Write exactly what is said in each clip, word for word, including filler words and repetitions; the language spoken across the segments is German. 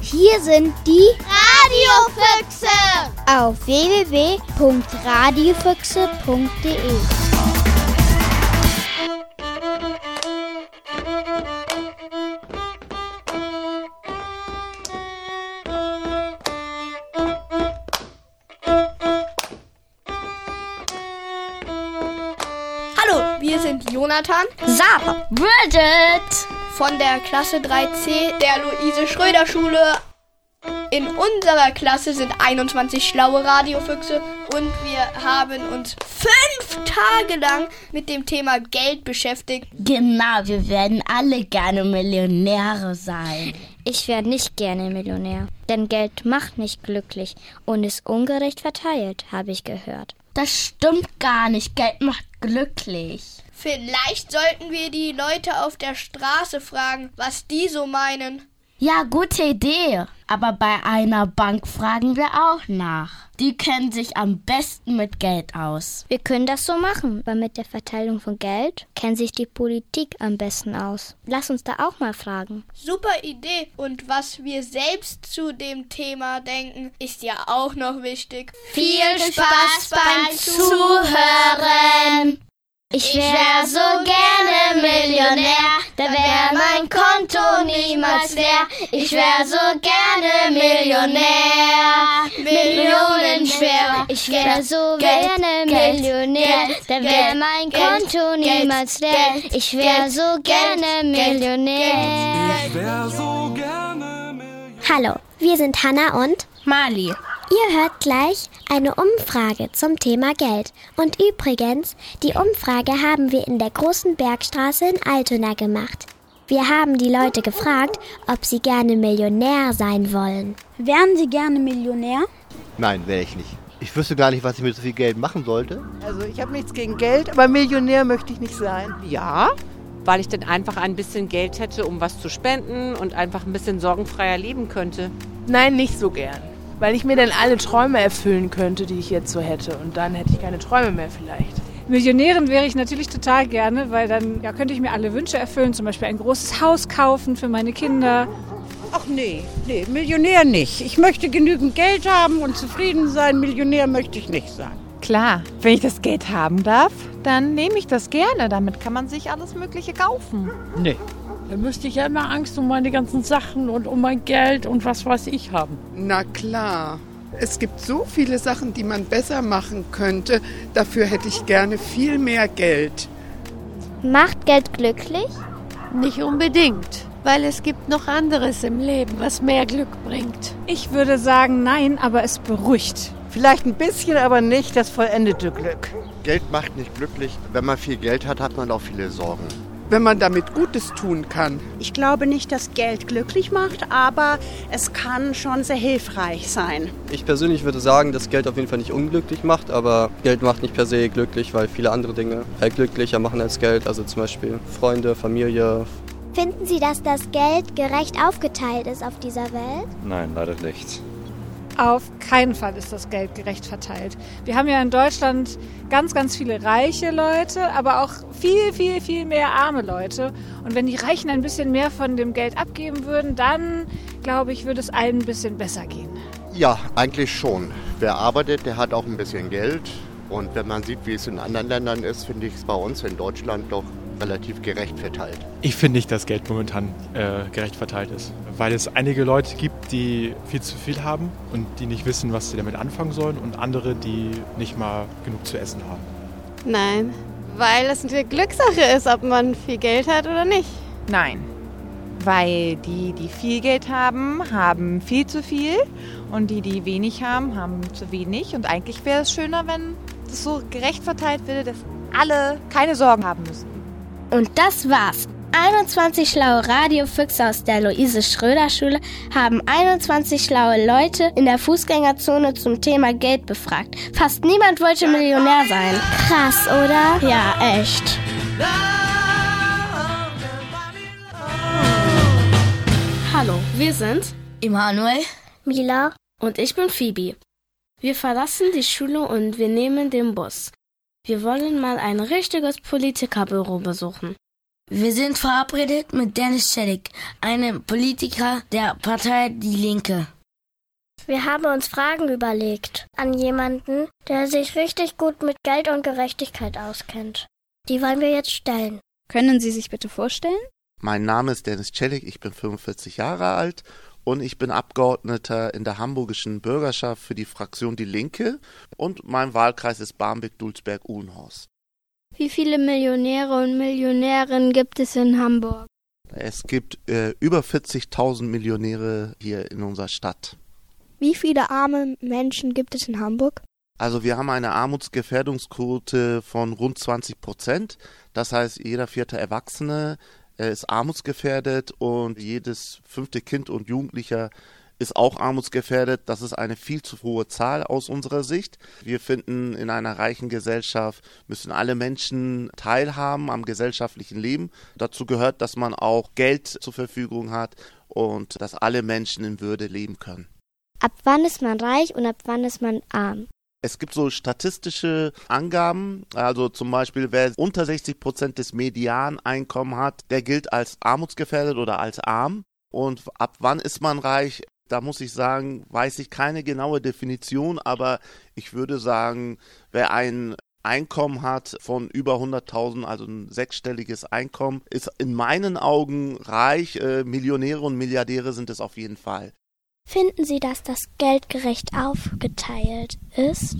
Hier sind die Radiofüchse auf w w w punkt radiofüchse punkt de. Hallo, wir sind Jonathan, Sarah, Bridget von der Klasse drei C der Luise-Schröder-Schule. In unserer Klasse sind einundzwanzig schlaue Radiofüchse und wir haben uns fünf Tage lang mit dem Thema Geld beschäftigt. Genau, wir werden alle gerne Millionäre sein. Ich werde nicht gerne Millionär, denn Geld macht nicht glücklich und ist ungerecht verteilt, habe ich gehört. Das stimmt gar nicht, Geld macht glücklich. Vielleicht sollten wir die Leute auf der Straße fragen, was die so meinen. Ja, gute Idee. Aber bei einer Bank fragen wir auch nach. Die kennen sich am besten mit Geld aus. Wir können das so machen, weil mit der Verteilung von Geld kennt sich die Politik am besten aus. Lass uns da auch mal fragen. Super Idee. Und was wir selbst zu dem Thema denken, ist ja auch noch wichtig. Viel Spaß beim Zuhören. Ich wär so gerne Millionär, da wär mein Konto niemals leer. Ich wär so gerne Millionär, Millionen schwer. Ich wär so gerne Millionär, da wär mein Konto niemals leer. Ich wär so gerne Millionär. Ich wär so gerne Millionär. Hallo, wir sind Hanna und Mali. Ihr hört gleich eine Umfrage zum Thema Geld. Und übrigens, die Umfrage haben wir in der Großen Bergstraße in Altona gemacht. Wir haben die Leute gefragt, ob sie gerne Millionär sein wollen. Wären Sie gerne Millionär? Nein, wäre ich nicht. Ich wüsste gar nicht, was ich mit so viel Geld machen sollte. Also ich habe nichts gegen Geld, aber Millionär möchte ich nicht sein. Ja, weil ich dann einfach ein bisschen Geld hätte, um was zu spenden und einfach ein bisschen sorgenfreier leben könnte. Nein, nicht so gern. Weil ich mir dann alle Träume erfüllen könnte, die ich jetzt so hätte. Und dann hätte ich keine Träume mehr vielleicht. Millionärin wäre ich natürlich total gerne, weil dann ja, könnte ich mir alle Wünsche erfüllen. Zum Beispiel ein großes Haus kaufen für meine Kinder. Ach nee, nee, Millionär nicht. Ich möchte genügend Geld haben und zufrieden sein. Millionär möchte ich nicht sein. Klar, wenn ich das Geld haben darf, dann nehme ich das gerne. Damit kann man sich alles Mögliche kaufen. Nee. Da müsste ich ja immer Angst um meine ganzen Sachen und um mein Geld und was weiß ich haben. Na klar. Es gibt so viele Sachen, die man besser machen könnte. Dafür hätte ich gerne viel mehr Geld. Macht Geld glücklich? Nicht unbedingt, weil es gibt noch anderes im Leben, was mehr Glück bringt. Ich würde sagen, nein, aber es beruhigt. Vielleicht ein bisschen, aber nicht das vollendete Glück. Geld macht nicht glücklich. Wenn man viel Geld hat, hat man auch viele Sorgen. Wenn man damit Gutes tun kann. Ich glaube nicht, dass Geld glücklich macht, aber es kann schon sehr hilfreich sein. Ich persönlich würde sagen, dass Geld auf jeden Fall nicht unglücklich macht, aber Geld macht nicht per se glücklich, weil viele andere Dinge halt glücklicher machen als Geld, also zum Beispiel Freunde, Familie. Finden Sie, dass das Geld gerecht aufgeteilt ist auf dieser Welt? Nein, leider nicht. Auf keinen Fall ist das Geld gerecht verteilt. Wir haben ja in Deutschland ganz, ganz viele reiche Leute, aber auch viel, viel, viel mehr arme Leute. Und wenn die Reichen ein bisschen mehr von dem Geld abgeben würden, dann, glaube ich, würde es allen ein bisschen besser gehen. Ja, eigentlich schon. Wer arbeitet, der hat auch ein bisschen Geld. Und wenn man sieht, wie es in anderen Ländern ist, finde ich es bei uns in Deutschland doch relativ gerecht verteilt. Ich finde nicht, dass Geld momentan äh, gerecht verteilt ist, weil es einige Leute gibt, die viel zu viel haben und die nicht wissen, was sie damit anfangen sollen und andere, die nicht mal genug zu essen haben. Nein, weil es eine Glückssache ist, ob man viel Geld hat oder nicht. Nein, weil die, die viel Geld haben, haben viel zu viel und die, die wenig haben, haben zu wenig. Und eigentlich wäre es schöner, wenn es so gerecht verteilt würde, dass alle keine Sorgen haben müssen. Und das war's. einundzwanzig schlaue Radiofüchse aus der Luise-Schröder-Schule haben einundzwanzig schlaue Leute in der Fußgängerzone zum Thema Geld befragt. Fast niemand wollte Millionär sein. Krass, oder? Ja, echt. Hallo, wir sind Emanuel, Mila und ich bin Phoebe. Wir verlassen die Schule und wir nehmen den Bus. Wir wollen mal ein richtiges Politikerbüro besuchen. Wir sind verabredet mit Dennis Schelig, einem Politiker der Partei Die Linke. Wir haben uns Fragen überlegt an jemanden, der sich richtig gut mit Geld und Gerechtigkeit auskennt. Die wollen wir jetzt stellen. Können Sie sich bitte vorstellen? Mein Name ist Dennis Schelig, ich bin fünfundvierzig Jahre alt und ich bin Abgeordneter in der hamburgischen Bürgerschaft für die Fraktion Die Linke und mein Wahlkreis ist Barmbek-Dulsberg-Uhlenhorst. Wie viele Millionäre und Millionärinnen gibt es in Hamburg? Es gibt äh, über vierzigtausend Millionäre hier in unserer Stadt. Wie viele arme Menschen gibt es in Hamburg? Also wir haben eine Armutsgefährdungsquote von rund zwanzig Prozent. Das heißt, jeder vierte Erwachsene äh, ist armutsgefährdet und jedes fünfte Kind und Jugendlicher ist auch armutsgefährdet. Das ist eine viel zu hohe Zahl aus unserer Sicht. Wir finden, in einer reichen Gesellschaft müssen alle Menschen teilhaben am gesellschaftlichen Leben. Dazu gehört, dass man auch Geld zur Verfügung hat und dass alle Menschen in Würde leben können. Ab wann ist man reich und ab wann ist man arm? Es gibt so statistische Angaben, also zum Beispiel, wer unter sechzig Prozent des Medianeinkommens hat, der gilt als armutsgefährdet oder als arm. Und ab wann ist man reich? Da muss ich sagen, weiß ich keine genaue Definition, aber ich würde sagen, wer ein Einkommen hat von über hunderttausend, also ein sechsstelliges Einkommen, ist in meinen Augen reich. Äh, Millionäre und Milliardäre sind es auf jeden Fall. Finden Sie, dass das Geld gerecht aufgeteilt ist?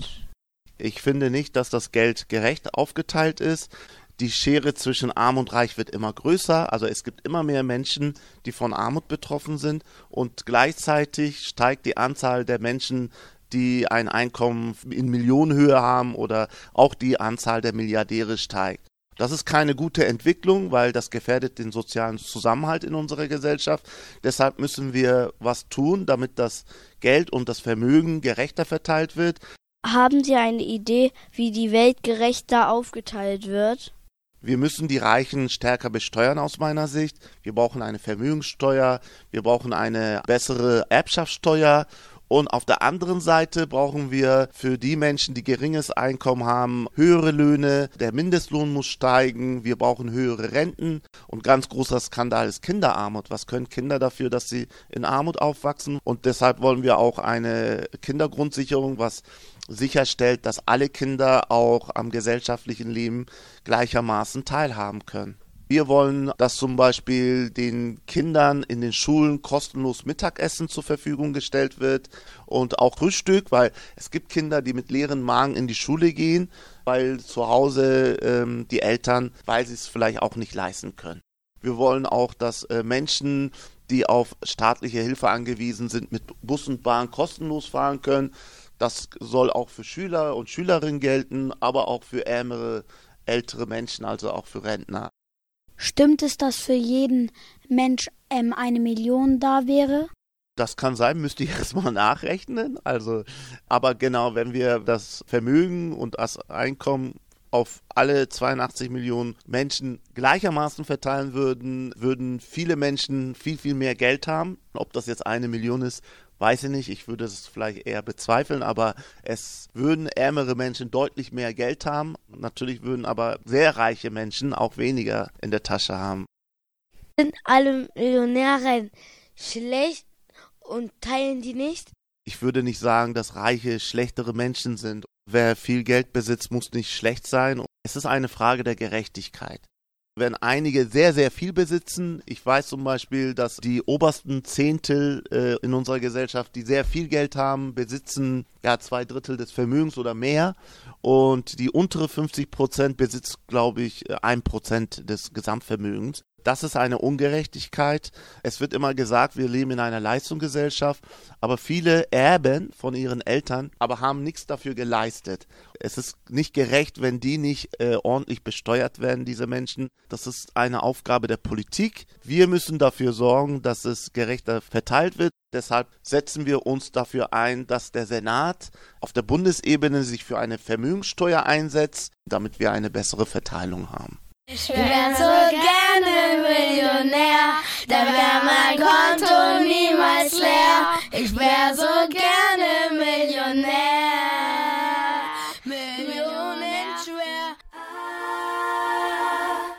Ich finde nicht, dass das Geld gerecht aufgeteilt ist. Die Schere zwischen Arm und Reich wird immer größer. Also es gibt immer mehr Menschen, die von Armut betroffen sind. Und gleichzeitig steigt die Anzahl der Menschen, die ein Einkommen in Millionenhöhe haben, oder auch die Anzahl der Milliardäre steigt. Das ist keine gute Entwicklung, weil das gefährdet den sozialen Zusammenhalt in unserer Gesellschaft. Deshalb müssen wir was tun, damit das Geld und das Vermögen gerechter verteilt wird. Haben Sie eine Idee, wie die Welt gerechter aufgeteilt wird? Wir müssen die Reichen stärker besteuern aus meiner Sicht. Wir brauchen eine Vermögenssteuer, wir brauchen eine bessere Erbschaftssteuer. Und auf der anderen Seite brauchen wir für die Menschen, die geringes Einkommen haben, höhere Löhne. Der Mindestlohn muss steigen. Wir brauchen höhere Renten. Und ganz großer Skandal ist Kinderarmut. Was können Kinder dafür, dass sie in Armut aufwachsen? Und deshalb wollen wir auch eine Kindergrundsicherung, was sicherstellt, dass alle Kinder auch am gesellschaftlichen Leben gleichermaßen teilhaben können. Wir wollen, dass zum Beispiel den Kindern in den Schulen kostenlos Mittagessen zur Verfügung gestellt wird und auch Frühstück, weil es gibt Kinder, die mit leeren Magen in die Schule gehen, weil zu Hause ähm, die Eltern, weil sie es vielleicht auch nicht leisten können. Wir wollen auch, dass äh, Menschen, die auf staatliche Hilfe angewiesen sind, mit Bus und Bahn kostenlos fahren können. Das soll auch für Schüler und Schülerinnen gelten, aber auch für ärmere, ältere Menschen, also auch für Rentner. Stimmt es, dass für jeden Mensch ähm, eine Million da wäre? Das kann sein, müsste ich erst mal nachrechnen. Also, aber genau, wenn wir das Vermögen und das Einkommen auf alle zweiundachtzig Millionen Menschen gleichermaßen verteilen würden, würden viele Menschen viel, viel mehr Geld haben. Ob das jetzt eine Million ist, weiß ich nicht. Ich würde es vielleicht eher bezweifeln, aber es würden ärmere Menschen deutlich mehr Geld haben. Natürlich würden aber sehr reiche Menschen auch weniger in der Tasche haben. Sind alle Millionäre schlecht und teilen die nicht? Ich würde nicht sagen, dass Reiche schlechtere Menschen sind. Wer viel Geld besitzt, muss nicht schlecht sein. Es ist eine Frage der Gerechtigkeit. Wenn einige sehr, sehr viel besitzen, ich weiß zum Beispiel, dass die obersten Zehntel äh, in unserer Gesellschaft, die sehr viel Geld haben, besitzen ja zwei Drittel des Vermögens oder mehr, und die untere fünfzig Prozent besitzt, glaube ich, ein Prozent des Gesamtvermögens. Das ist eine Ungerechtigkeit. Es wird immer gesagt, wir leben in einer Leistungsgesellschaft, aber viele erben von ihren Eltern, aber haben nichts dafür geleistet. Es ist nicht gerecht, wenn die nicht äh, ordentlich besteuert werden, diese Menschen. Das ist eine Aufgabe der Politik. Wir müssen dafür sorgen, dass es gerechter verteilt wird. Deshalb setzen wir uns dafür ein, dass der Senat auf der Bundesebene sich für eine Vermögenssteuer einsetzt, damit wir eine bessere Verteilung haben. Ich wär so gerne Millionär, da wär mein Konto niemals leer. Ich wär so gerne Millionär, Millionen schwer. Hallo,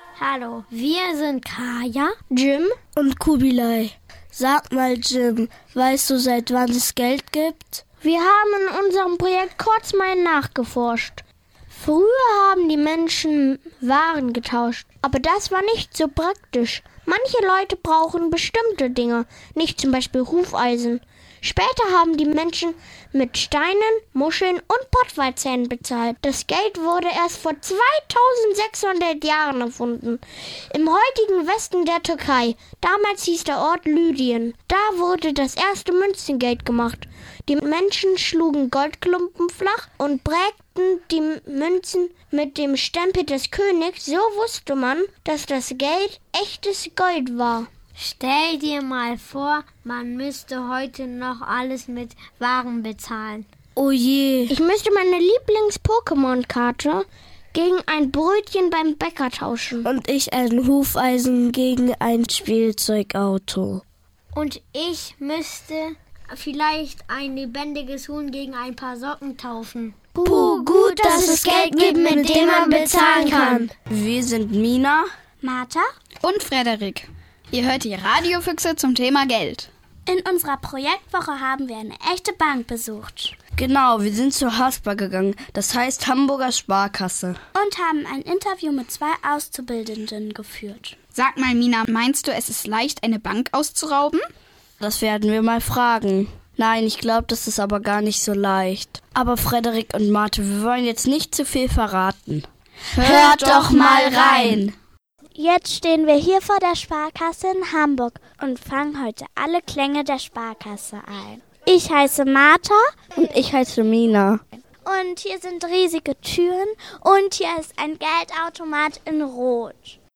Hallo, wir sind Kaya, Jim und Kubilai. Sag mal, Jim, weißt du, seit wann es Geld gibt? Wir haben in unserem Projekt kurz mal nachgeforscht. Früher haben die Menschen Waren getauscht, aber das war nicht so praktisch. Manche Leute brauchen bestimmte Dinge, nicht zum Beispiel Hufeisen. Später haben die Menschen mit Steinen, Muscheln und Pottwalzähnen bezahlt. Das Geld wurde erst vor zweitausendsechshundert Jahren erfunden. Im heutigen Westen der Türkei, damals hieß der Ort Lydien, da wurde das erste Münzengeld gemacht. Die Menschen schlugen Goldklumpen flach und prägten die Münzen mit dem Stempel des Königs. So wusste man, dass das Geld echtes Gold war. Stell dir mal vor, man müsste heute noch alles mit Waren bezahlen. Oh je. Ich müsste meine Lieblings-Pokémon-Karte gegen ein Brötchen beim Bäcker tauschen. Und ich ein Hufeisen gegen ein Spielzeugauto. Und ich müsste vielleicht ein lebendiges Huhn gegen ein paar Socken tauschen. Puh, gut, dass es Geld gibt, mit dem man bezahlen kann. Wir sind Mina, Martha und Frederik. Ihr hört die Radiofüchse zum Thema Geld. In unserer Projektwoche haben wir eine echte Bank besucht. Genau, wir sind zur Haspa gegangen, das heißt Hamburger Sparkasse. Und haben ein Interview mit zwei Auszubildenden geführt. Sag mal, Mina, meinst du, es ist leicht, eine Bank auszurauben? Das werden wir mal fragen. Nein, ich glaube, das ist aber gar nicht so leicht. Aber Frederik und Martha, wir wollen jetzt nicht zu viel verraten. Hört doch mal rein! Jetzt stehen wir hier vor der Sparkasse in Hamburg und fangen heute alle Klänge der Sparkasse ein. Ich heiße Martha. Und ich heiße Mina. Und hier sind riesige Türen und hier ist ein Geldautomat in Rot.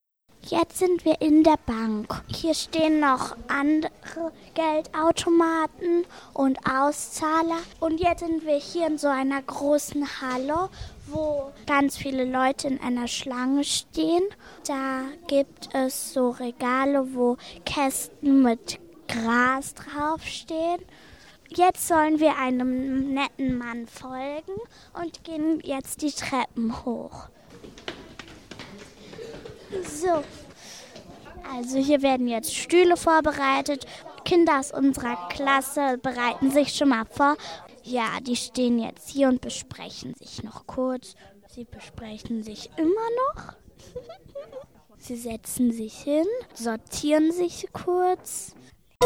Jetzt sind wir in der Bank. Hier stehen noch andere Geldautomaten und Auszahler. Und jetzt sind wir hier in so einer großen Halle, wo ganz viele Leute in einer Schlange stehen. Da gibt es so Regale, wo Kästen mit Gras draufstehen. Jetzt sollen wir einem netten Mann folgen und gehen jetzt die Treppen hoch. So, also hier werden jetzt Stühle vorbereitet. Kinder aus unserer Klasse bereiten sich schon mal vor. Ja, die stehen jetzt hier und besprechen sich noch kurz. Sie besprechen sich immer noch. Sie setzen sich hin, sortieren sich kurz.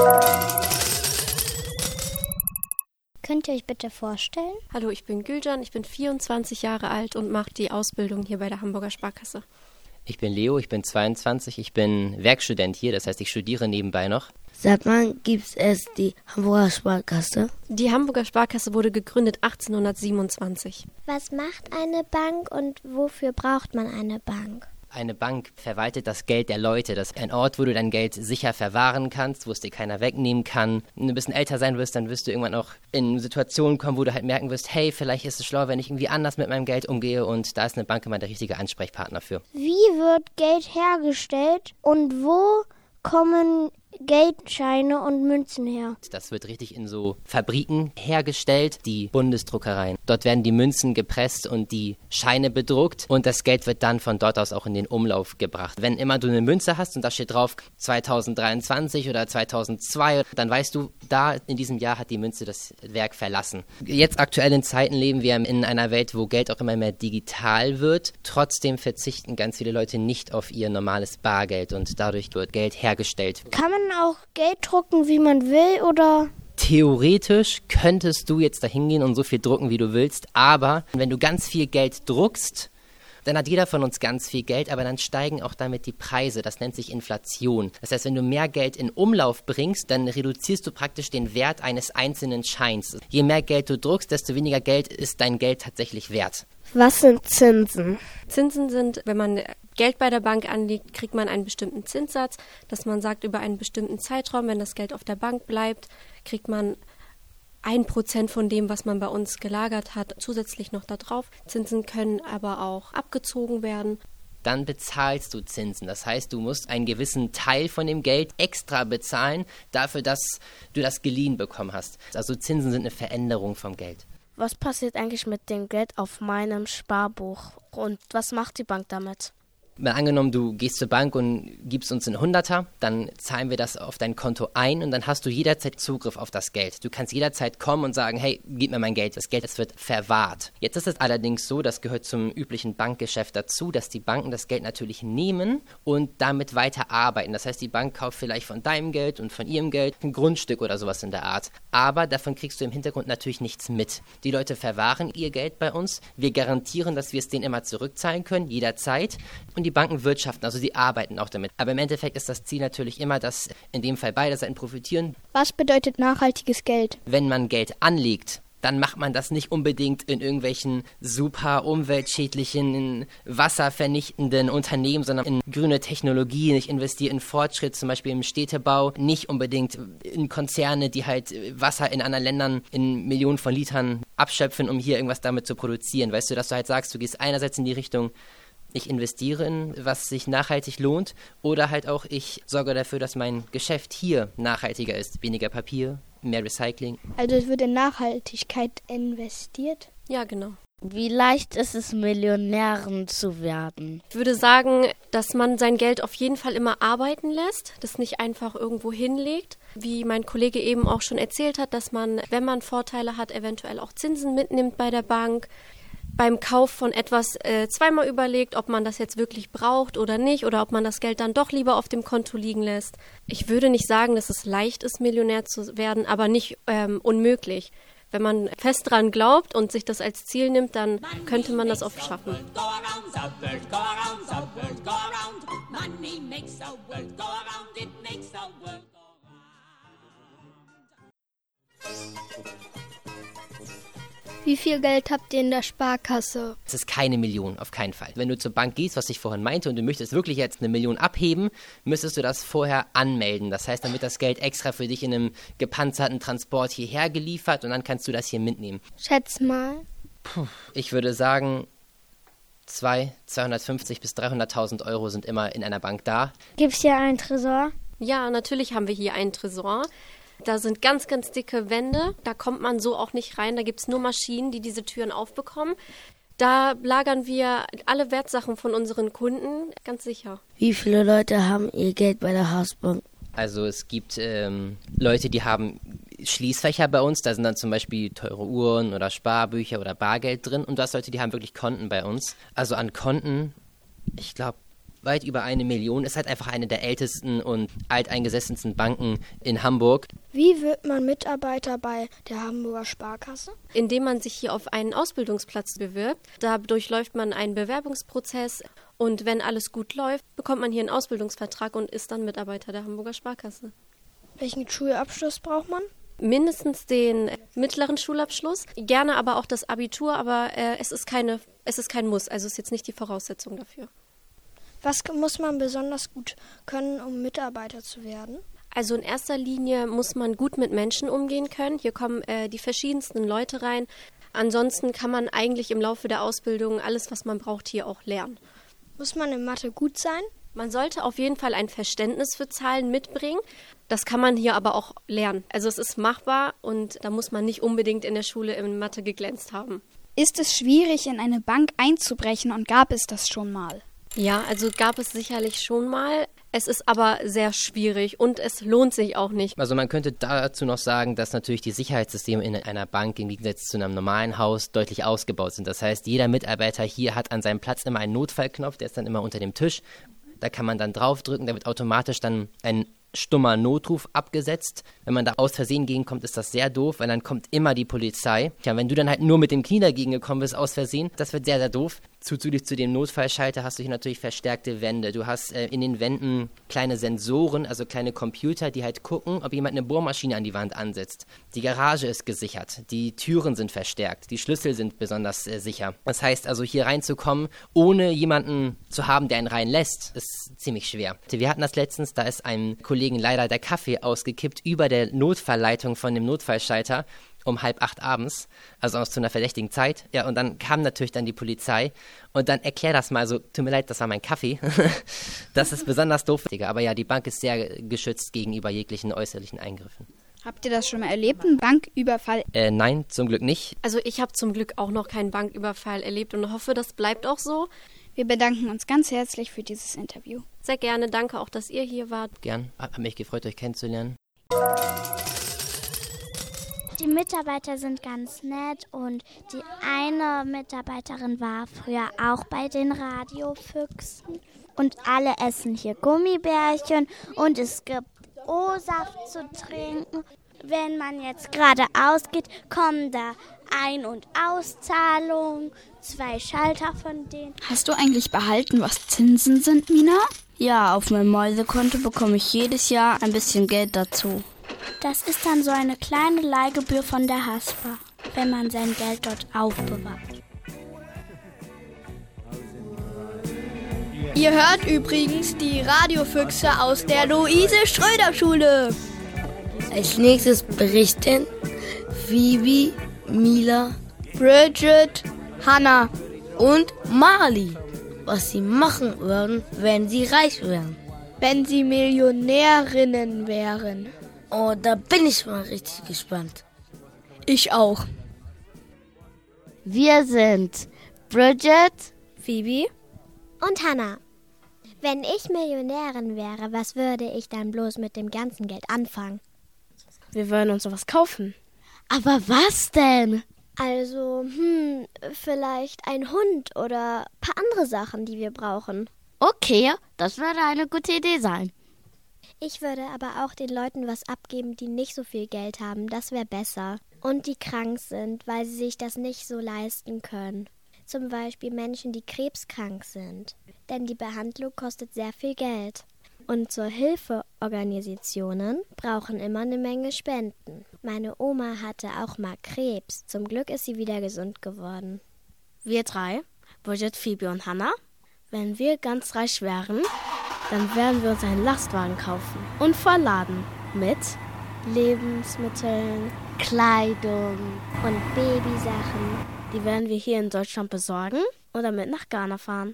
Könnt ihr euch bitte vorstellen? Hallo, ich bin Gülcan, ich bin vierundzwanzig Jahre alt und mache die Ausbildung hier bei der Hamburger Sparkasse. Ich bin Leo, ich bin zweiundzwanzig, ich bin Werkstudent hier, das heißt, ich studiere nebenbei noch. Seit wann gibt es die Hamburger Sparkasse? Die Hamburger Sparkasse wurde gegründet achtzehnhundertsiebenundzwanzig. Was macht eine Bank und wofür braucht man eine Bank? Eine Bank verwaltet das Geld der Leute. Das ist ein Ort, wo du dein Geld sicher verwahren kannst, wo es dir keiner wegnehmen kann. Wenn du ein bisschen älter sein wirst, dann wirst du irgendwann auch in Situationen kommen, wo du halt merken wirst, hey, vielleicht ist es schlauer, wenn ich irgendwie anders mit meinem Geld umgehe, und da ist eine Bank immer der richtige Ansprechpartner für. Wie wird Geld hergestellt und wo kommen Geldscheine und Münzen her? Das wird richtig in so Fabriken hergestellt, die Bundesdruckereien. Dort werden die Münzen gepresst und die Scheine bedruckt und das Geld wird dann von dort aus auch in den Umlauf gebracht. Wenn immer du eine Münze hast und da steht drauf zweitausenddreiundzwanzig oder zweitausendzwei, dann weißt du, da in diesem Jahr hat die Münze das Werk verlassen. Jetzt aktuell in Zeiten leben wir in einer Welt, wo Geld auch immer mehr digital wird. Trotzdem verzichten ganz viele Leute nicht auf ihr normales Bargeld und dadurch wird Geld hergestellt. Kann man auch Geld drucken, wie man will, oder? Theoretisch könntest du jetzt da hingehen und so viel drucken, wie du willst, aber wenn du ganz viel Geld druckst, dann hat jeder von uns ganz viel Geld, aber dann steigen auch damit die Preise. Das nennt sich Inflation. Das heißt, wenn du mehr Geld in Umlauf bringst, dann reduzierst du praktisch den Wert eines einzelnen Scheins. Je mehr Geld du druckst, desto weniger Geld ist dein Geld tatsächlich wert. Was sind Zinsen? Zinsen sind, wenn man Geld bei der Bank anlegt, kriegt man einen bestimmten Zinssatz, dass man sagt, über einen bestimmten Zeitraum, wenn das Geld auf der Bank bleibt, kriegt man ein Prozent von dem, was man bei uns gelagert hat, zusätzlich noch da drauf. Zinsen können aber auch abgezogen werden. Dann bezahlst du Zinsen. Das heißt, du musst einen gewissen Teil von dem Geld extra bezahlen, dafür, dass du das geliehen bekommen hast. Also Zinsen sind eine Veränderung vom Geld. Was passiert eigentlich mit dem Geld auf meinem Sparbuch und was macht die Bank damit? Mal angenommen, du gehst zur Bank und gibst uns einen Hunderter, dann zahlen wir das auf dein Konto ein und dann hast du jederzeit Zugriff auf das Geld. Du kannst jederzeit kommen und sagen, hey, gib mir mein Geld. Das Geld, das wird verwahrt. Jetzt ist es allerdings so, das gehört zum üblichen Bankgeschäft dazu, dass die Banken das Geld natürlich nehmen und damit weiter arbeiten. Das heißt, die Bank kauft vielleicht von deinem Geld und von ihrem Geld ein Grundstück oder sowas in der Art. Aber davon kriegst du im Hintergrund natürlich nichts mit. Die Leute verwahren ihr Geld bei uns. Wir garantieren, dass wir es denen immer zurückzahlen können, jederzeit. Und die Banken wirtschaften, also sie arbeiten auch damit. Aber im Endeffekt ist das Ziel natürlich immer, dass in dem Fall beide Seiten profitieren. Was bedeutet nachhaltiges Geld? Wenn man Geld anlegt, dann macht man das nicht unbedingt in irgendwelchen super umweltschädlichen, wasservernichtenden Unternehmen, sondern in grüne Technologien. Ich investiere in Fortschritt, zum Beispiel im Städtebau, nicht unbedingt in Konzerne, die halt Wasser in anderen Ländern in Millionen von Litern abschöpfen, um hier irgendwas damit zu produzieren. Weißt du, dass du halt sagst, du gehst einerseits in die Richtung, ich investiere in was sich nachhaltig lohnt, oder halt auch, ich sorge dafür, dass mein Geschäft hier nachhaltiger ist. Weniger Papier, mehr Recycling. Also es wird in Nachhaltigkeit investiert? Ja, genau. Wie leicht ist es, Millionären zu werden? Ich würde sagen, dass man sein Geld auf jeden Fall immer arbeiten lässt, das nicht einfach irgendwo hinlegt. Wie mein Kollege eben auch schon erzählt hat, dass man, wenn man Vorteile hat, eventuell auch Zinsen mitnimmt bei der Bank. Beim Kauf von etwas äh, zweimal überlegt, ob man das jetzt wirklich braucht oder nicht, oder ob man das Geld dann doch lieber auf dem Konto liegen lässt. Ich würde nicht sagen, dass es leicht ist, Millionär zu werden, aber nicht ähm, unmöglich. Wenn man fest dran glaubt und sich das als Ziel nimmt, dann könnte man das oft schaffen. Wie viel Geld habt ihr in der Sparkasse? Es ist keine Million, auf keinen Fall. Wenn du zur Bank gehst, was ich vorhin meinte, und du möchtest wirklich jetzt eine Million abheben, müsstest du das vorher anmelden. Das heißt, dann wird das Geld extra für dich in einem gepanzerten Transport hierher geliefert und dann kannst du das hier mitnehmen. Schätz mal. Puh, ich würde sagen, zwei, zweihundertfünfzig bis dreihunderttausend Euro sind immer in einer Bank da. Gibt es hier einen Tresor? Ja, natürlich haben wir hier einen Tresor. Da sind ganz, ganz dicke Wände. Da kommt man so auch nicht rein. Da gibt es nur Maschinen, die diese Türen aufbekommen. Da lagern wir alle Wertsachen von unseren Kunden, ganz sicher. Wie viele Leute haben ihr Geld bei der Hausbank? Also es gibt ähm, Leute, die haben Schließfächer bei uns. Da sind dann zum Beispiel teure Uhren oder Sparbücher oder Bargeld drin. Und du hast Leute, die haben wirklich Konten bei uns. Also an Konten, ich glaube, weit über eine Million, ist halt einfach eine der ältesten und alteingesessensten Banken in Hamburg. Wie wird man Mitarbeiter bei der Hamburger Sparkasse? Indem man sich hier auf einen Ausbildungsplatz bewirbt. Da durchläuft man einen Bewerbungsprozess und wenn alles gut läuft, bekommt man hier einen Ausbildungsvertrag und ist dann Mitarbeiter der Hamburger Sparkasse. Welchen Schulabschluss braucht man? Mindestens den mittleren Schulabschluss, gerne aber auch das Abitur, aber äh, es ist keine, es ist kein Muss, also ist jetzt nicht die Voraussetzung dafür. Was muss man besonders gut können, um Mitarbeiter zu werden? Also in erster Linie muss man gut mit Menschen umgehen können. Hier kommen äh, die verschiedensten Leute rein. Ansonsten kann man eigentlich im Laufe der Ausbildung alles, was man braucht, hier auch lernen. Muss man in Mathe gut sein? Man sollte auf jeden Fall ein Verständnis für Zahlen mitbringen. Das kann man hier aber auch lernen. Also es ist machbar und da muss man nicht unbedingt in der Schule in Mathe geglänzt haben. Ist es schwierig, in eine Bank einzubrechen und gab es das schon mal? Ja, also gab es sicherlich schon mal. Es ist aber sehr schwierig und es lohnt sich auch nicht. Also man könnte dazu noch sagen, dass natürlich die Sicherheitssysteme in einer Bank im Gegensatz zu einem normalen Haus deutlich ausgebaut sind. Das heißt, jeder Mitarbeiter hier hat an seinem Platz immer einen Notfallknopf, der ist dann immer unter dem Tisch. Da kann man dann draufdrücken, da wird automatisch dann ein stummer Notruf abgesetzt. Wenn man da aus Versehen gegenkommt, ist das sehr doof, weil dann kommt immer die Polizei. Tja, wenn du dann halt nur mit dem Knie dagegen gekommen bist aus Versehen, das wird sehr, sehr doof. Zuzüglich zu dem Notfallschalter hast du hier natürlich verstärkte Wände. Du hast äh, in den Wänden kleine Sensoren, also kleine Computer, die halt gucken, ob jemand eine Bohrmaschine an die Wand ansetzt. Die Garage ist gesichert, die Türen sind verstärkt, die Schlüssel sind besonders äh, sicher. Das heißt also, hier reinzukommen, ohne jemanden zu haben, der einen reinlässt, ist ziemlich schwer. Wir hatten das letztens, da ist einem Kollegen leider der Kaffee ausgekippt über der Notfallleitung von dem Notfallschalter um halb acht abends, also zu einer verdächtigen Zeit. Ja, und dann kam natürlich dann die Polizei und dann erklär das mal so, tut mir leid, das war mein Kaffee. Das ist besonders doof. Aber ja, die Bank ist sehr geschützt gegenüber jeglichen äußerlichen Eingriffen. Habt ihr das schon mal erlebt, einen Banküberfall? Äh, nein, zum Glück nicht. Also ich habe zum Glück auch noch keinen Banküberfall erlebt und hoffe, das bleibt auch so. Wir bedanken uns ganz herzlich für dieses Interview. Sehr gerne, danke auch, dass ihr hier wart. Gern, hat mich gefreut, euch kennenzulernen. Die Mitarbeiter sind ganz nett und die eine Mitarbeiterin war früher auch bei den Radiofüchsen. Und alle essen hier Gummibärchen und es gibt O-Saft zu trinken. Wenn man jetzt geradeaus geht, kommen da Ein- und Auszahlungen, zwei Schalter von denen. Hast du eigentlich behalten, was Zinsen sind, Mina? Ja, auf meinem Mäusekonto bekomme ich jedes Jahr ein bisschen Geld dazu. Das ist dann so eine kleine Leihgebühr von der Haspa, wenn man sein Geld dort aufbewahrt. Ihr hört übrigens die Radiofüchse aus der Luise-Schröder-Schule. Als nächstes berichten Phoebe, Mila, Bridget, Hannah und Marley, was sie machen würden, wenn sie reich wären. Wenn sie Millionärinnen wären. Oh, da bin ich mal richtig gespannt. Ich auch. Wir sind Bridget, Phoebe und Hannah. Wenn ich Millionärin wäre, was würde ich dann bloß mit dem ganzen Geld anfangen? Wir würden uns sowas kaufen. Aber was denn? Also, hm, vielleicht ein Hund oder ein paar andere Sachen, die wir brauchen. Okay, das würde eine gute Idee sein. Ich würde aber auch den Leuten was abgeben, die nicht so viel Geld haben. Das wäre besser. Und die krank sind, weil sie sich das nicht so leisten können. Zum Beispiel Menschen, die krebskrank sind. Denn die Behandlung kostet sehr viel Geld. Und zur Hilfeorganisationen brauchen immer eine Menge Spenden. Meine Oma hatte auch mal Krebs. Zum Glück ist sie wieder gesund geworden. Wir drei, Bridget, Phoebe und Hannah, wenn wir ganz reich wären, dann werden wir uns einen Lastwagen kaufen und vollladen mit Lebensmitteln, Kleidung und Babysachen. Die werden wir hier in Deutschland besorgen und damit nach Ghana fahren,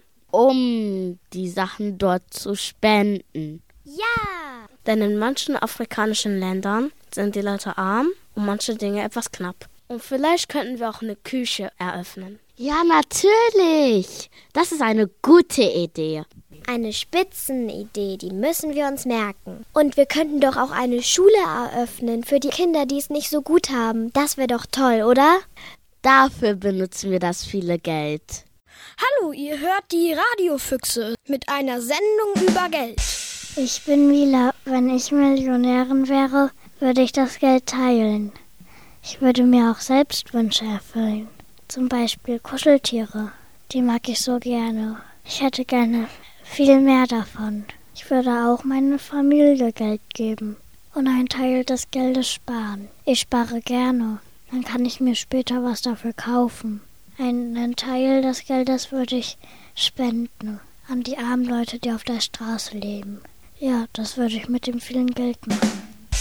um die Sachen dort zu spenden. Ja! Denn in manchen afrikanischen Ländern sind die Leute arm und manche Dinge etwas knapp. Und vielleicht könnten wir auch eine Küche eröffnen. Ja, natürlich! Das ist eine gute Idee. Eine Spitzenidee, die müssen wir uns merken. Und wir könnten doch auch eine Schule eröffnen für die Kinder, die es nicht so gut haben. Das wäre doch toll, oder? Dafür benutzen wir das viele Geld. Hallo, ihr hört die Radiofüchse mit einer Sendung über Geld. Ich bin Mila. Wenn ich Millionärin wäre, würde ich das Geld teilen. Ich würde mir auch selbst Wünsche erfüllen. Zum Beispiel Kuscheltiere. Die mag ich so gerne. Ich hätte gerne viel mehr davon. Ich würde auch meiner Familie Geld geben und einen Teil des Geldes sparen. Ich spare gerne. Dann kann ich mir später was dafür kaufen. Einen Teil des Geldes würde ich spenden an die armen Leute, die auf der Straße leben. Ja, das würde ich mit dem vielen Geld machen.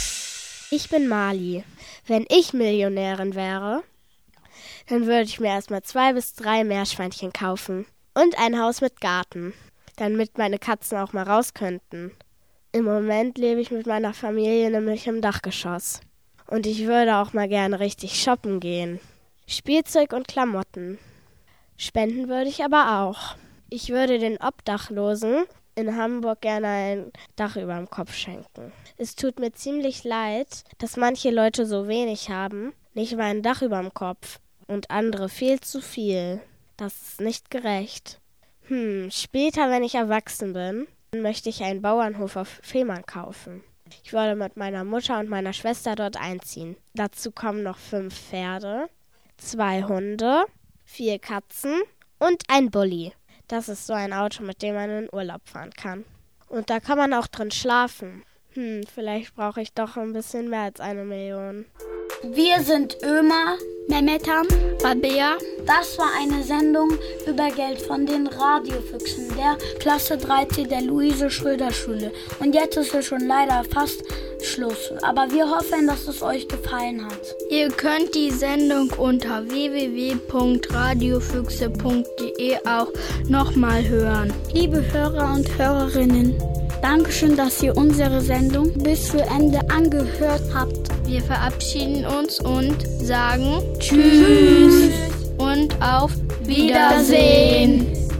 Ich bin Mali. Wenn ich Millionärin wäre, dann würde ich mir erstmal zwei bis drei Meerschweinchen kaufen und ein Haus mit Garten, damit meine Katzen auch mal raus könnten. Im Moment lebe ich mit meiner Familie nämlich im Dachgeschoss. Und ich würde auch mal gerne richtig shoppen gehen. Spielzeug und Klamotten. Spenden würde ich aber auch. Ich würde den Obdachlosen in Hamburg gerne ein Dach über dem Kopf schenken. Es tut mir ziemlich leid, dass manche Leute so wenig haben, nicht mal ein Dach über dem Kopf, und andere viel zu viel. Das ist nicht gerecht. Hm, später, wenn ich erwachsen bin, möchte ich einen Bauernhof auf Fehmarn kaufen. Ich würde mit meiner Mutter und meiner Schwester dort einziehen. Dazu kommen noch fünf Pferde, zwei Hunde, vier Katzen und ein Bulli. Das ist so ein Auto, mit dem man in Urlaub fahren kann. Und da kann man auch drin schlafen. Hm, vielleicht brauche ich doch ein bisschen mehr als eine Million. Wir sind Ömer, Mehmetam, Rabea. Das war eine Sendung über Geld von den Radiofüchsen der Klasse drei C der Luise-Schröder-Schule. Und jetzt ist es schon leider fast Schluss. Aber wir hoffen, dass es euch gefallen hat. Ihr könnt die Sendung unter w w w punkt radiofüchse punkt de auch nochmal hören. Liebe Hörer und Hörerinnen, Dankeschön, dass ihr unsere Sendung bis zu Ende angehört habt. Wir verabschieden uns und sagen Tschüss und auf Wiedersehen.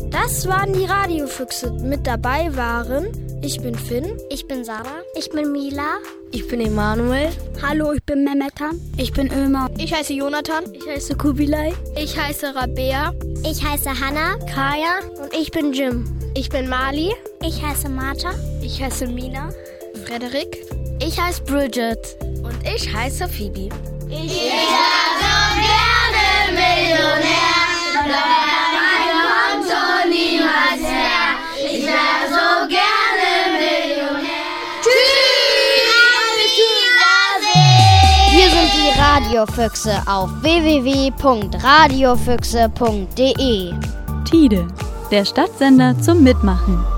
Das waren die Radiofüchse. Mit dabei waren, ich bin Finn. Ich bin Sarah. Ich bin Mila. Ich bin Emanuel. Hallo, ich bin Mehmetan. Ich bin Ömer. Ich heiße Jonathan. Ich heiße Kubilay. Ich heiße Rabea. Ich heiße Hannah. Kaya. Und ich bin Jim. Ich bin Mali. Ich heiße Martha. Ich heiße Mina. Frederik. Ich heiße Bridget. Und ich heiße Phoebe. Ich wär so gerne Millionär, doch mein Konto niemals leer. Ich wär so gerne Millionär. Tschüss! Wir sind die Radiofüchse auf w w w punkt radiofüchse punkt de. Tide, der Stadtsender zum Mitmachen.